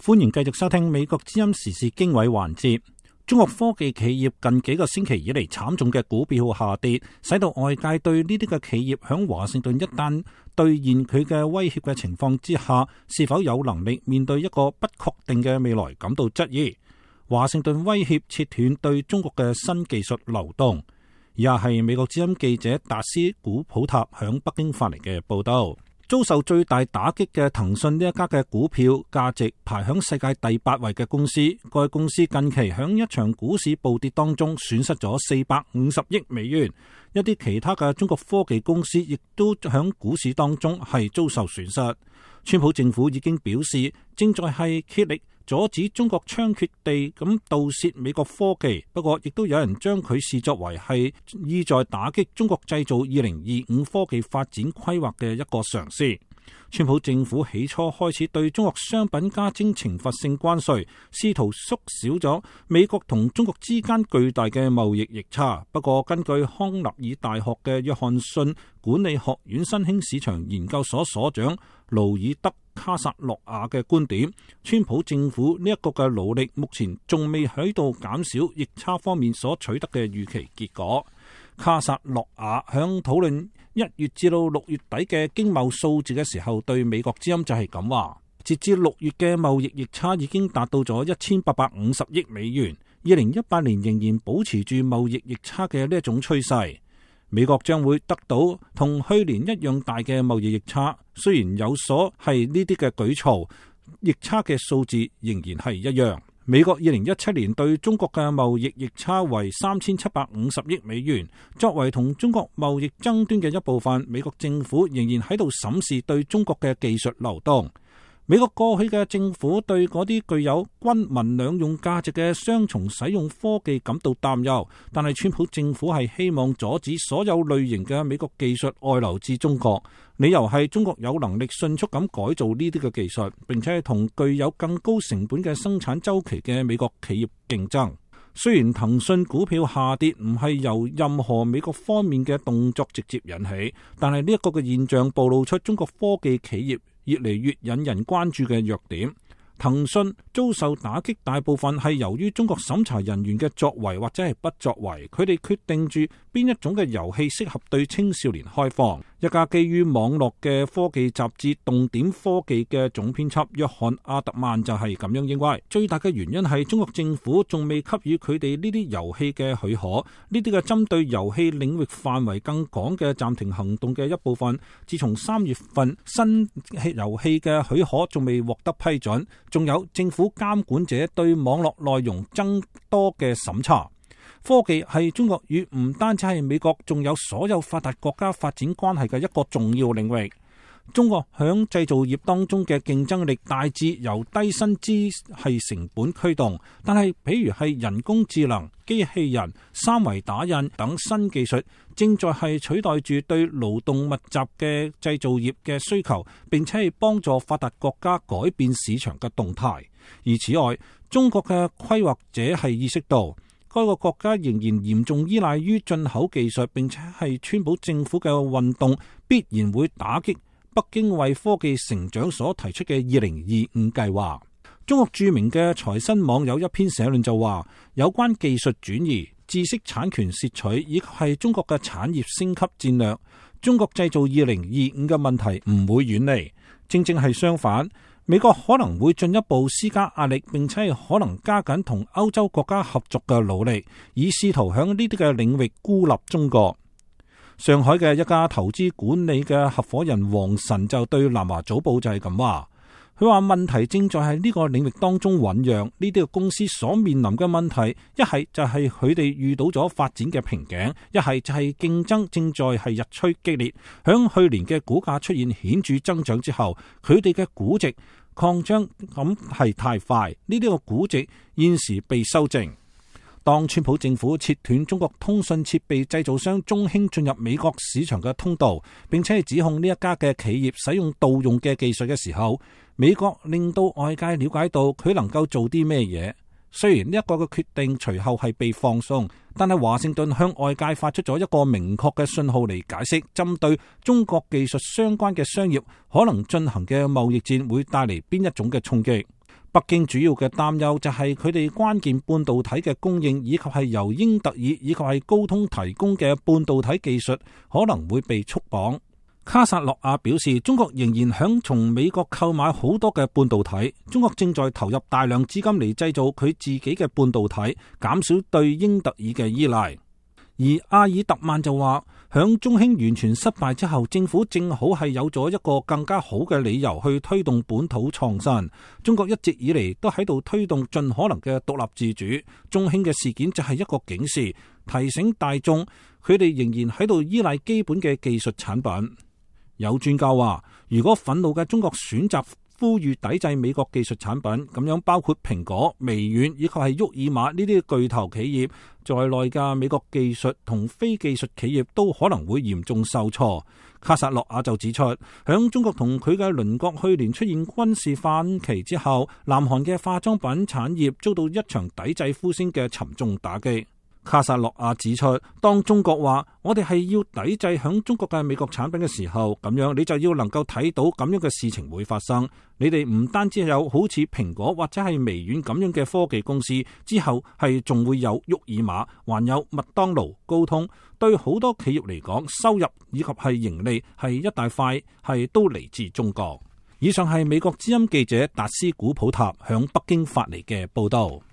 歡迎繼續收聽美國之音時事經緯環節。中國科技企業近幾個星期以嚟慘重嘅股票下跌，使到外界對呢啲嘅企業響華盛頓一旦兌現佢嘅威脅嘅情況之下，是否有能力面對一個不確定嘅未來感到質疑。華盛頓威脅切斷對中國嘅新技術流動。以下係美國之音記者達斯古普塔響北京發嚟嘅報道。遭受最大打擊嘅騰訊呢一家嘅股票價值排響世界第8位嘅公司，該公司近期響一場股市暴跌當中損失咗450億美元。一啲其他嘅中國科技公司亦都響股市當中係遭受損失。川普政府已經表示，正在係竭力阻止中國猖獗地咁盜竊美國科技，不過亦都有人將佢視作為係意在打擊中國製造2025科技發展規劃嘅一個嘗試。川普政府起初開始對中國商品加徵懲罰性關稅，試圖縮小咗美國同中國之間巨大嘅貿易逆差。不過根據康納爾大學嘅約翰遜管理學院新興市場研究所所長勞爾德卡薩洛亞嘅觀點，川普政府呢一個嘅努力目前仲未喺度減少逆差方面所取得嘅預期結果。卡薩洛亞響討論1月至到6月底嘅經貿數字嘅時候，對美國之音就係咁話，截至6月嘅貿易逆差已經達到咗1850億美元，2018年仍然保持住貿易逆差嘅呢一種趨勢。美國將會得到同去年一樣大嘅貿易逆差，雖然有所係呢啲嘅舉措，逆差嘅數字仍然係一樣。美國2017年對中國嘅貿易逆差為3750億美元，作為同中國貿易爭端嘅一部分，美國政府仍然喺度審視對中國嘅技術流動。美國過去嘅政府對嗰啲具有軍民兩用價值嘅雙重使用科技感到擔憂，但係川普政府係希望阻止所有類型嘅美國技術外流至中國，理由係中國有能力迅速咁改造呢啲嘅技術，並且係同具有更高成本嘅生產週期嘅美國企業競爭。雖然騰訊股票下跌唔係由任何美國方面嘅動作直接引起，但係呢一個嘅現象暴露出中國科技企業越嚟越引人關注嘅弱點。騰訊遭受打擊大部分係由於中國審查人員嘅作為或者係不作為，佢哋決定住邊一種嘅遊戲適合對青少年開放。一家基於網絡嘅科技雜誌動點科技嘅總編輯約翰阿特曼就係咁樣認為，最大嘅原因係中國政府仲未給予佢哋呢啲遊戲嘅許可，呢啲嘅針對遊戲領域範圍更廣嘅暫停行動嘅一部分，自從3月份新遊戲嘅許可仲未獲得批准，仲有政府監管者對網絡內容增多嘅審查。科技係中國與唔單止係美國，仲有所有發達國家發展關係嘅一個重要領域。中國響製造業當中嘅競爭力大致由低薪資係成本驅動，但係譬如係人工智能、機器人、3維打印等新技術正在係取代住對勞動密集嘅製造業嘅需求，並且係幫助發達國家改變市場嘅動態。而此外，中國嘅規劃者係意識到該個國家仍然嚴重依賴於進口技術，並且係川普政府嘅運動必然會打擊北京為科技成長所提出嘅2025計劃。中國著名嘅財新網有一篇社論就話，有關技術轉移、知識產權竊取以及係中國嘅產業升級戰略，中國製造2025嘅問題唔會遠離，正正係相反。美國可能會進一步施加壓力，並且可能加緊同歐洲國家合作嘅努力，以試圖響呢啲嘅領域孤立中國。上海嘅一家投資管理嘅合夥人王晨就對南華早報就係咁話，佢話問題正在係呢個領域當中醞釀，呢啲嘅公司所面臨嘅問題，一係就係佢哋遇到咗發展嘅瓶頸，一係就係競爭正在係日趨激烈。響去年嘅股價出現顯著增長之後，佢哋嘅估值擴張咁係太快，呢啲個估值現時被修正。當川普政府切斷中國通訊設備製造商中興進入美國市場嘅通道，並且係指控呢一家嘅企業使用盜用嘅技術嘅時候，美國令到外界了解到佢能夠做啲咩嘢。雖然呢一個嘅決定隨後係被放鬆，但係華盛頓向外界發出咗一個明確嘅信號嚟解釋，針對中國技術相關嘅商業可能進行嘅貿易戰會帶嚟邊一種嘅衝擊。 北京主要嘅擔憂就係佢哋關鍵半導體嘅供應，以及係由英特爾以及係高通提供嘅半導體技術可能會被束綁。卡薩諾亞表示，中國仍然響從美國購買好多嘅半導體，中國正在投入大量資金嚟製造佢自己嘅半導體，減少對英特爾嘅依賴。而阿爾特曼就話，響中興完全失敗之後，政府正好係有咗一個更加好嘅理由去推動本土創新。中國一直以嚟都喺度推動盡可能嘅獨立自主，中興嘅事件就係一個警示，提醒大眾佢哋仍然喺度依賴基本嘅技術產品。有專家話，如果憤怒嘅中國選擇呼籲抵制美國技術產品，咁樣包括蘋果、微軟以及係沃爾瑪呢啲巨頭企業在內嘅美國技術同非技術企業都可能會嚴重受挫。卡薩諾亞就指出，響中國同佢嘅鄰國去年出現軍事反擊之後，南韓嘅化妝品產業遭到一場抵制呼聲嘅沉重打擊。卡薩諾亞指出，當中國話我哋係要抵制響中國嘅美國產品嘅時候，咁樣你就要能夠睇到咁樣嘅事情會發生。你哋唔單止有好似蘋果或者係微軟咁樣嘅科技公司，之後係仲會有沃爾瑪，還有麥當勞、高通。對好多企業嚟講，收入以及係盈利係一大塊係都嚟自中國。以上係美國之音記者達斯古普塔響北京發嚟嘅報道。